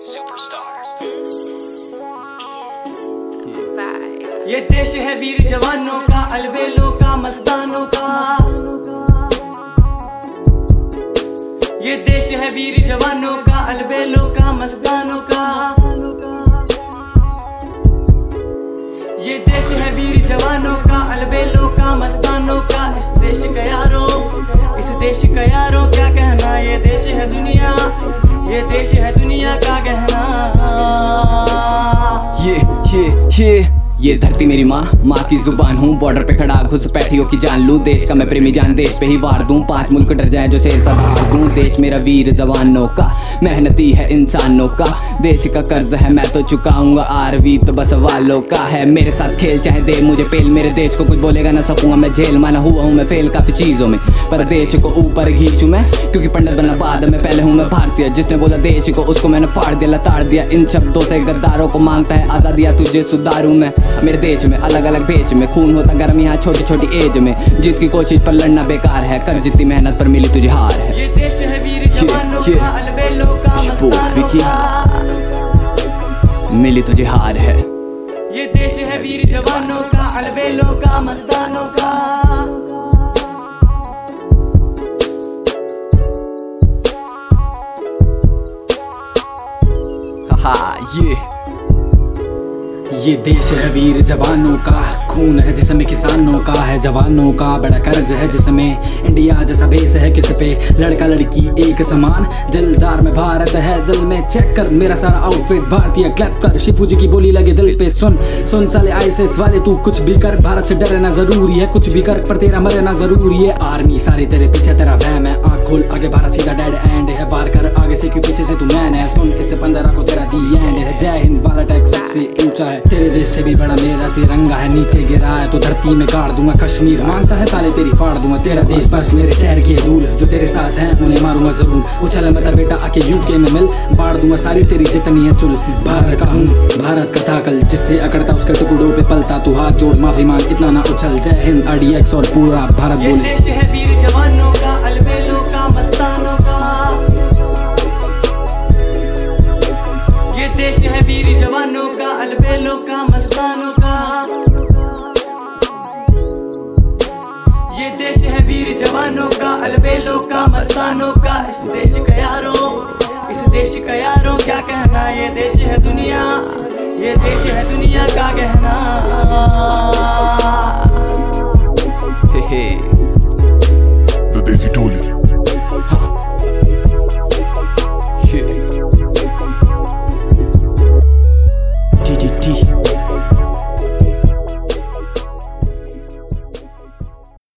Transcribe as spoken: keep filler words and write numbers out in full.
Superstar. ये देश है वीर जवानों का, अलबेलों का, मस्तानों का। ये देश है वीर जवानों का, अलबेलों का, मस्तानों का। ये देश है वीर जवानों का, अलबेलों का, मस्तानों का। इस देश का यारो, इस देश का यारो क्या कहना। ये देश है दुनिया, ये देश है दुनिया का गहना। ये ये ये ये धरती मेरी माँ, माँ की जुबान हूँ। बॉर्डर पे खड़ा घुसपैठियों की जान लूँ। देश का मैं प्रेमी जान, देश पे ही वार दूँ। पांच मुल्क डर जाए जो शेर सा दहाड़ दूँ। देश मेरा वीर जवानों का, मेहनती है इंसानों का। देश का कर्ज है मैं तो चुकाऊंगा, आरवी तो बस वालों का है। मेरे साथ खेल चाहे दे मुझे पेल, मेरे देश को कुछ बोलेगा ना सकूंगा मैं झेल। माना हुआ हूँ मैं फेल काफी चीजों में, पर देश को ऊपर खींचूं मैं, क्योंकि पंडित बनना बाद में, पहले हूँ मैं भारतीय। जिसने बोला देश को उसको मैंने फाड़ दिया, लताड़ दिया। इन शब्दों से गद्दारों को मांगता है आजादिया, तुझे सुधारूं मैं। मेरे देश में अलग अलग भेज में खून होता गर्म यहाँ छोटी छोटी एज में। जीत की कोशिश पर लड़ना बेकार है, कर जितनी मेहनत पर मिली तुझे हार है। ये देश है वीर जवानों का, अलबेलों का, मस्तानों का। मिली तुझे हार है। ये देश है वीर जवानों का, अलबेलों का, मस्तानों का। हाँ ये ये देश है वीर जवानों का, खून है जिसमें किसानों का है। जवानों का बड़ा कर्ज है जिसमें इंडिया जैसा भेस है किस पे। लड़का लड़की एक समान, दिलदार में भारत है दिल में। चेक कर मेरा सारा आउटफिट भारतीय, क्लैप कर शिफू जी की बोली लगे दिल पे। सुन सुन साले आईएसएस वाले, तू कुछ भी कर, भारत से डरना जरूरी है। कुछ भी कर पर तेरा मरना जरूरी है। आर्मी सारी तेरे पीछे, तेरा वहम है। आँख खोल आगे भारत सीधा डेड एंड है। बार कर आगे से क्यों पीछे से तू मैन है। सुन इससे पंद्रह को तेरा दी एंड है। जय हिंद वाला टैग सबसे ऊंचा है, तेरे देश से भी बड़ा मेरा तिरंगा है। नीचे गिरा है तो धरती में गाड़ दूंगा। कश्मीर मांगता है साले तेरी फाड़ दूंगा। तेरा देश बस मेरे शहर की धूल, जो तेरे साथ हैं उन्हें मारूंगा जरूर। उछल मत बेटा आके यूके में मिल, बाढ़ दूंगा सारी तेरी जितनी है चुल। भारत का हूँ भारत का ताकल, जिससे अकड़ता उसके टुकड़ों पे पलता। तू हाथ जोड़ माफी मांग, इतना ना उछल। जय हिंद आरडीएक्स और पूरा भारत बोले। ये देश है वीर जवानों का, अलबेलों का, मस्तानों का। ये देश है वीर जवानों का, अलबेलों का, मस्तानों का। ये देश है वीर जवानों का, अलबेलों का, मस्तानों का। इस देश का यारो, इस देश का यारो क्या कहना। ये देश है दुनिया, ये देश है दुनिया का गहना।